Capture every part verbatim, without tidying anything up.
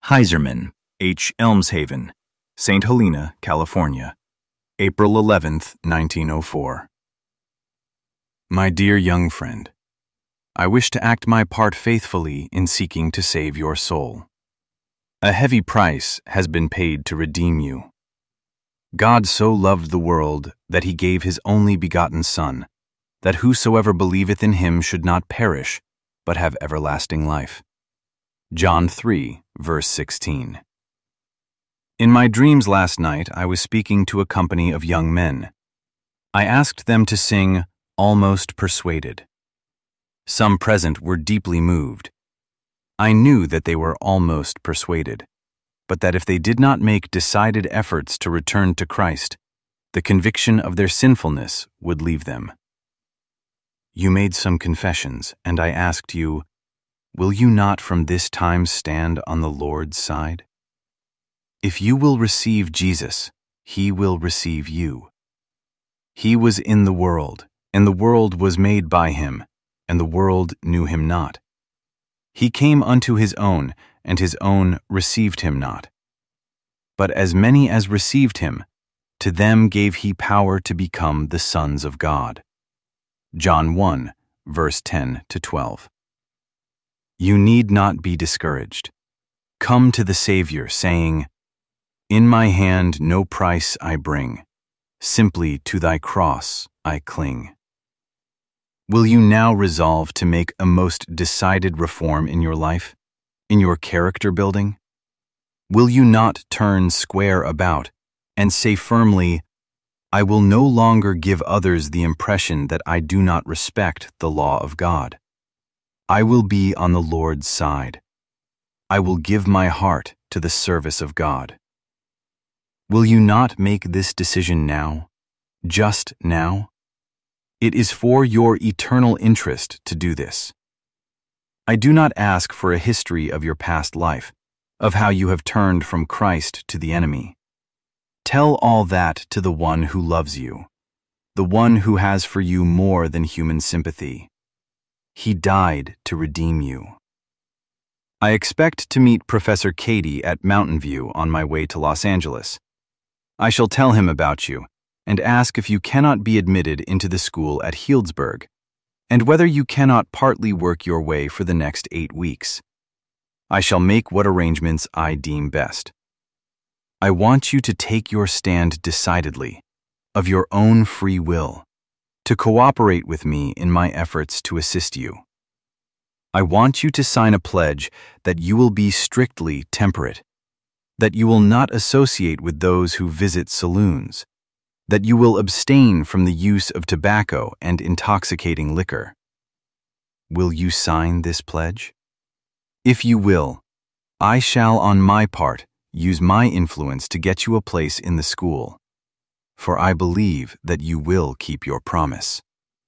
Heiserman, H. Elmshaven, Saint Helena, California, April eleventh, nineteen oh four. My dear young friend, I wish to act my part faithfully in seeking to save your soul. A heavy price has been paid to redeem you. God so loved the world that he gave his only begotten Son, that whosoever believeth in him should not perish, but have everlasting life. John three, verse sixteen. In my dreams last night, I was speaking to a company of young men. I asked them to sing Almost Persuaded. Some present were deeply moved. I knew that they were almost persuaded, but that if they did not make decided efforts to return to Christ, the conviction of their sinfulness would leave them. You made some confessions, and I asked you, will you not from this time stand on the Lord's side? If you will receive Jesus, he will receive you. He was in the world, and the world was made by him, and the world knew him not. He came unto his own, and his own received him not. But as many as received him, to them gave he power to become the sons of God. John one, verse ten to twelve. You need not be discouraged. Come to the Savior, saying, In my hand no price I bring, simply to thy cross I cling. Will you now resolve to make a most decided reform in your life, in your character building? Will you not turn square about and say firmly, I will no longer give others the impression that I do not respect the law of God. I will be on the Lord's side. I will give my heart to the service of God. Will you not make this decision now, just now? It is for your eternal interest to do this. I do not ask for a history of your past life, of how you have turned from Christ to the enemy. Tell all that to the one who loves you, the one who has for you more than human sympathy. He died to redeem you. I expect to meet Professor Cady at Mountain View on my way to Los Angeles. I shall tell him about you and ask if you cannot be admitted into the school at Healdsburg, and whether you cannot partly work your way for the next eight weeks. I shall make what arrangements I deem best. I want you to take your stand decidedly, of your own free will, to cooperate with me in my efforts to assist you. I want you to sign a pledge that you will be strictly temperate, that you will not associate with those who visit saloons, that you will abstain from the use of tobacco and intoxicating liquor. Will you sign this pledge? If you will, I shall on my part use my influence to get you a place in the school, for I believe that you will keep your promise.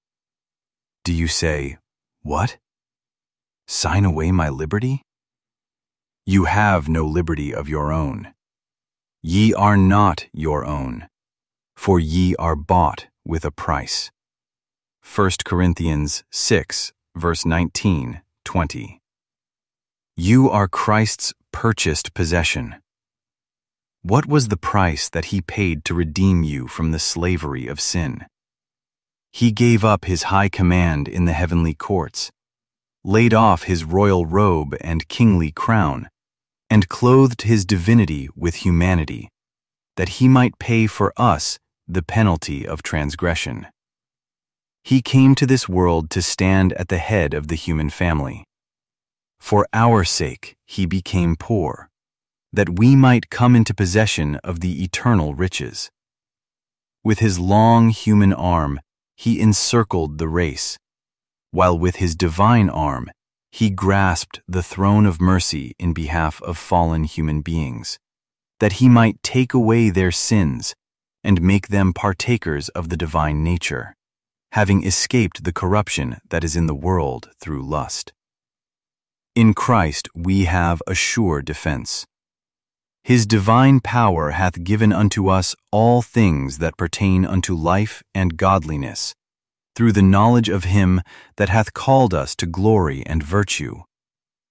Do you say, what? Sign away my liberty? You have no liberty of your own. Ye are not your own, for ye are bought with a price. First Corinthians six, verse nineteen, twenty. You are Christ's purchased possession. What was the price that he paid to redeem you from the slavery of sin? He gave up his high command in the heavenly courts, laid off his royal robe and kingly crown, and clothed his divinity with humanity, that he might pay for us the penalty of transgression. He came to this world to stand at the head of the human family. For our sake he became poor, that we might come into possession of the eternal riches. With his long human arm he encircled the race, while with his divine arm he grasped the throne of mercy in behalf of fallen human beings, that he might take away their sins and make them partakers of the divine nature, having escaped the corruption that is in the world through lust. In Christ we have a sure defense. His divine power hath given unto us all things that pertain unto life and godliness, through the knowledge of him that hath called us to glory and virtue,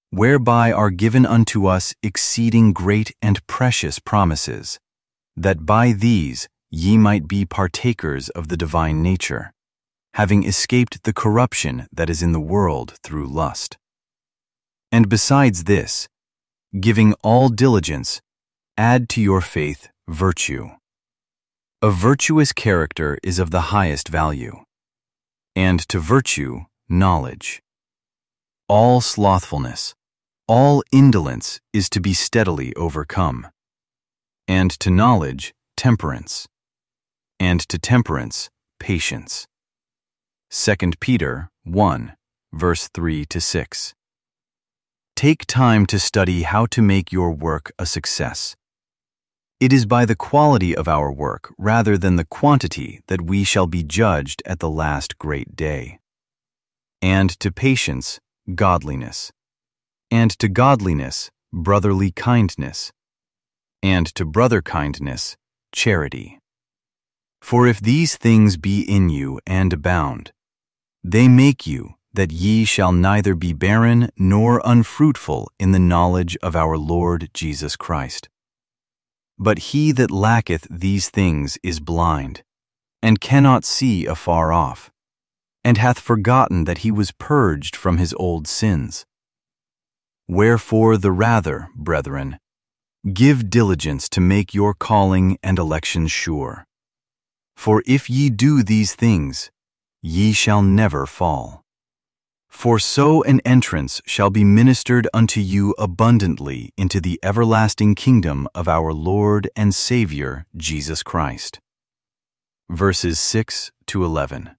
whereby are given unto us exceeding great and precious promises, that by these ye might be partakers of the divine nature, having escaped the corruption that is in the world through lust. And besides this, giving all diligence, add to your faith virtue. A virtuous character is of the highest value, and to virtue, knowledge. All slothfulness, all indolence is to be steadily overcome, and to knowledge, temperance, and to temperance, patience. Second Peter one, verse three to six. Take time to study how to make your work a success. It is by the quality of our work rather than the quantity that we shall be judged at the last great day. And to patience, godliness. And to godliness, brotherly kindness. And to brother kindness, charity. For if these things be in you and abound, they make you that ye shall neither be barren nor unfruitful in the knowledge of our Lord Jesus Christ. But he that lacketh these things is blind, and cannot see afar off, and hath forgotten that he was purged from his old sins. Wherefore the rather, brethren, give diligence to make your calling and election sure. For if ye do these things, ye shall never fall. For so an entrance shall be ministered unto you abundantly into the everlasting kingdom of our Lord and Savior Jesus Christ. Verses six to eleven.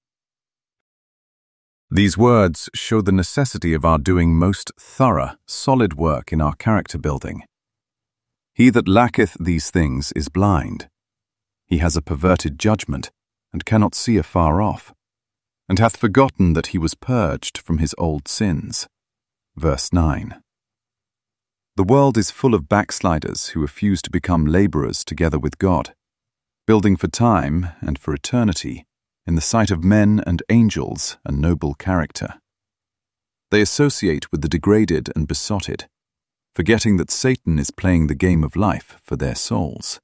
These words show the necessity of our doing most thorough, solid work in our character building. He that lacketh these things is blind. He has a perverted judgment, and cannot see afar off, and hath forgotten that he was purged from his old sins. Verse nine. The world is full of backsliders who refuse to become laborers together with God, building for time and for eternity, in the sight of men and angels, a noble character. They associate with the degraded and besotted, forgetting that Satan is playing the game of life for their souls.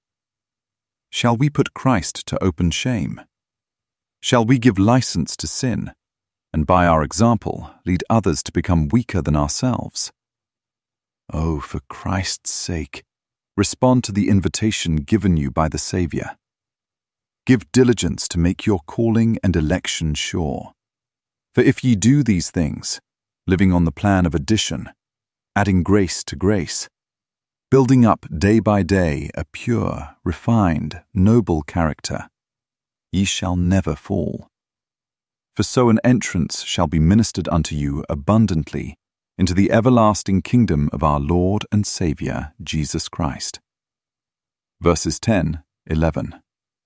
Shall we put Christ to open shame? Shall we give license to sin, and by our example lead others to become weaker than ourselves? Oh, for Christ's sake, respond to the invitation given you by the Saviour. Give diligence to make your calling and election sure. For if ye do these things, living on the plan of addition, adding grace to grace, building up day by day a pure, refined, noble character, ye shall never fall. For so an entrance shall be ministered unto you abundantly into the everlasting kingdom of our Lord and Saviour, Jesus Christ. Verses ten, eleven.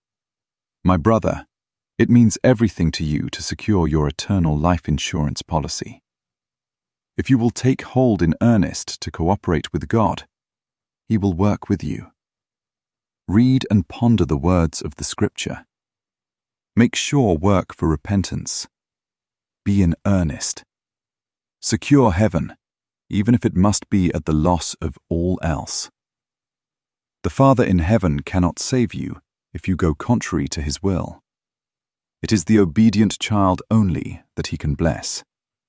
My brother, it means everything to you to secure your eternal life insurance policy. If you will take hold in earnest to cooperate with God, He will work with you. Read and ponder the words of the Scripture. Make sure work for repentance. Be in earnest. Secure heaven, even if it must be at the loss of all else. The Father in heaven cannot save you if you go contrary to His will. It is the obedient child only that He can bless.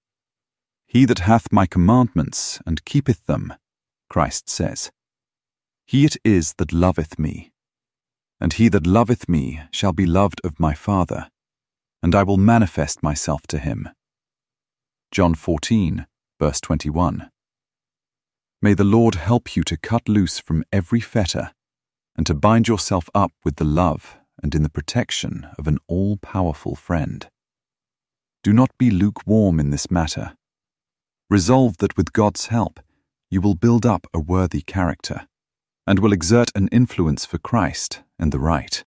He that hath my commandments and keepeth them, Christ says, he it is that loveth me. And he that loveth me shall be loved of my Father, and I will manifest myself to him. John fourteen, verse twenty-one. May the Lord help you to cut loose from every fetter, and to bind yourself up with the love and in the protection of an all-powerful friend. Do not be lukewarm in this matter. Resolve that with God's help you will build up a worthy character, and will exert an influence for Christ and the right.